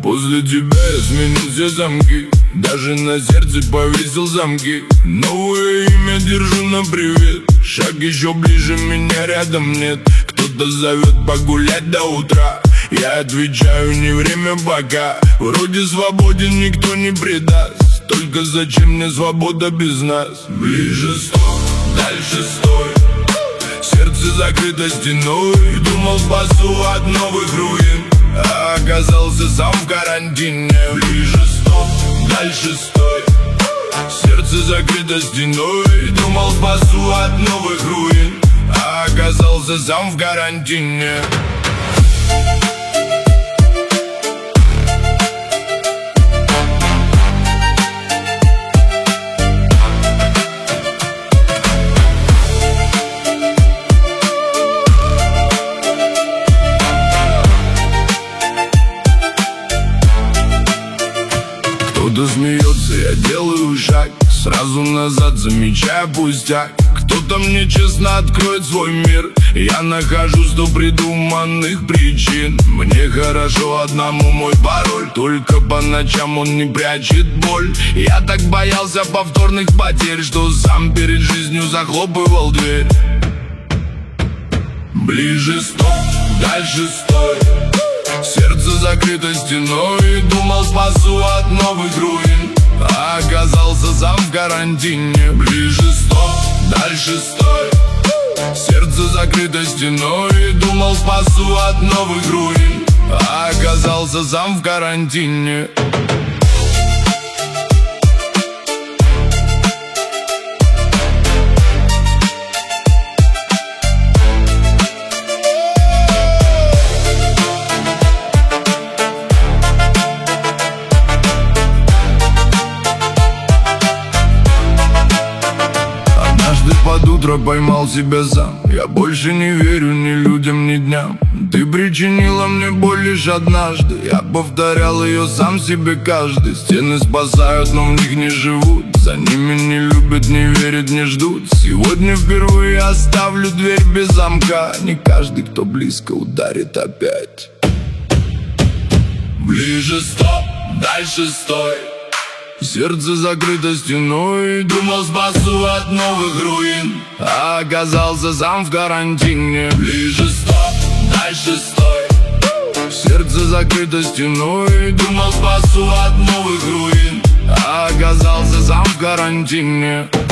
После тебя я сменил все замки, даже на сердце повесил замки. Новое имя держу на привет, шаг еще ближе, меня рядом нет. Кто-то зовет погулять до утра, я отвечаю, не время пока. Вроде свободен, никто не предаст, только зачем мне свобода без нас? Ближе стой, дальше стой, сердце закрыто стеной. Думал, спасу от новых руин, а оказался сам в карантине. Ближе стой, дальше стой, сердце закрыто стеной. Думал, спасу от новых руин, а оказался сам в карантине. Кто-то смеется, я делаю шаг сразу назад, замечая пустяк. Кто-то мне честно откроет свой мир, я нахожу 100 придуманных причин. Мне хорошо одному мой пароль, только по ночам он не прячет боль. Я так боялся повторных потерь, что сам перед жизнью захлопывал дверь. Ближе стой, дальше стой, сердце закрыто стеной. Думал, спасу от новых руин, а оказался сам в карантине. Ближе стой, дальше стой, сердце закрыто стеной. Думал, спасу от новых руин, а оказался сам в карантине. Под утро поймал себя сам, я больше не верю ни людям, ни дням. Ты причинила мне боль лишь однажды, я повторял ее сам себе каждый. Стены спасают, но в них не живут, за ними не любят, не верят, не ждут. Сегодня впервые оставлю дверь без замка, не каждый, кто близко, ударит опять. Ближе стоп, дальше стой, сердце закрыто стеной. Думал, спасу от новых руин, а оказался сам в карантине. Ближе стоп, дальше стой, сердце закрыто стеной. Думал, спасу от новых руин, а оказался сам в карантине.